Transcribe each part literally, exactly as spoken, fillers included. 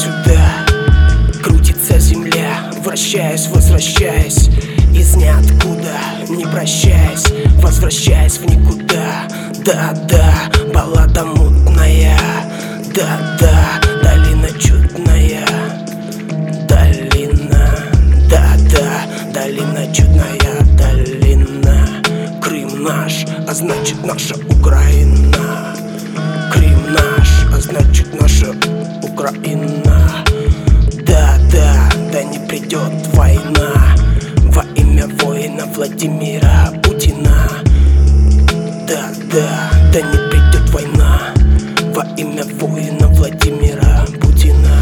туда-сюда крутится земля, вращаясь, возвращаясь из ниоткуда, не прощаясь, возвращаясь в никуда. Да-да, баллада мутная, да-да, долина чудная, долина, да-да, долина чудная, долина. Крым наш, а значит наша Украина. Крым наш, а значит наша Украина. Да-да, да не придет война во имя воина Владимира Путина. Да-да, да не придет война во имя воина Владимира Путина.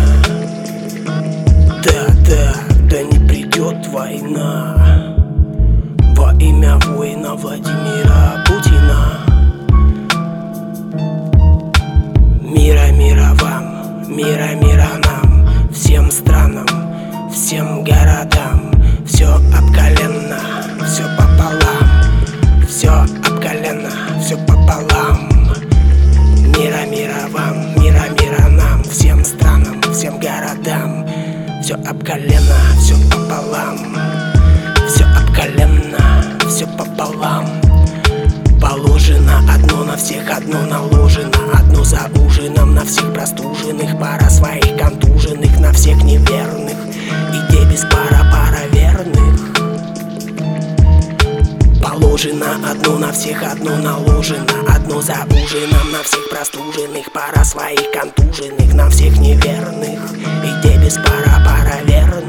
Да-да, да не придет война во имя воина Владимира Путина. Мира, мира вам, мира, мира нам, всем странам, всем городам. Все обкаленно, все пополам, все обкаленно, все пополам. Мира, мира вам, мира, мира нам, всем странам, всем городам. Все обкаленно, все пополам, все обкаленно, все пополам. Положено одно на всех, одно наложено, одно за ужином на всех простуженных, пара своих контуженных, на всех неверных, и где без пара пара верных. Положено одно на всех, одно наложено, одно за ужином на всех простуженных, пара своих контуженных, на всех неверных, и где без пара пара верных.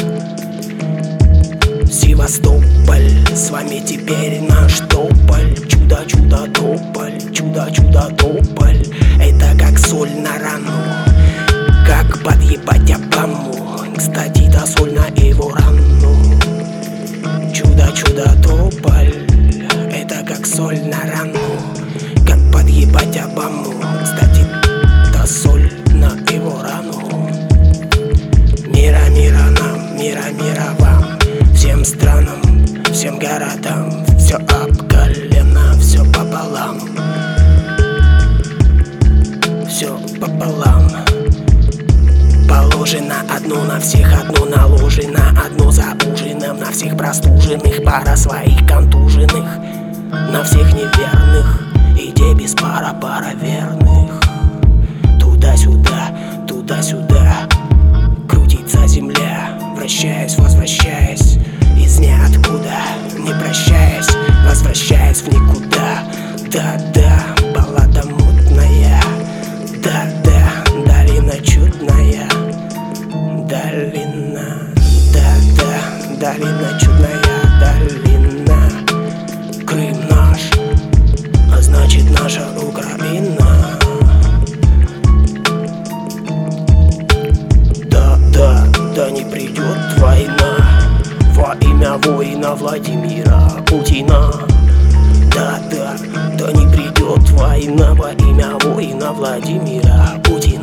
Севастополь, с вами теперь наш тополь. Чудо-чудо тополь, чудо-чудо тополь. Это как соль на рану, как подъебать Обаму. Кстати, да соль на его рану. Чудо-чудо тополь, это как соль на рану, как подъебать Обаму. Кстати, да соль на его рану. Мира, мира нам, мира, мира вам, всем странам, всем городам. Все обкалено, все пополам, все пополам. Положено одно на всех, одно наложено, одно за ужином на всех простуженных, пара своих контуженных, на всех неверных, и где без пара пара верных. Туда-сюда, туда-сюда крутится земля, вращаясь, возвращаясь из ниоткуда, не прощаясь, возвращаясь в никуда. Да-да, баллада мутная, да-да, долина чудная, долина, да-да, долина чудная, долина. Крым наш, а значит наша Украина. Да-да, да не придет война во имя воина Владимира Путина. Да-да, да не придет война во имя воина Владимира Путина.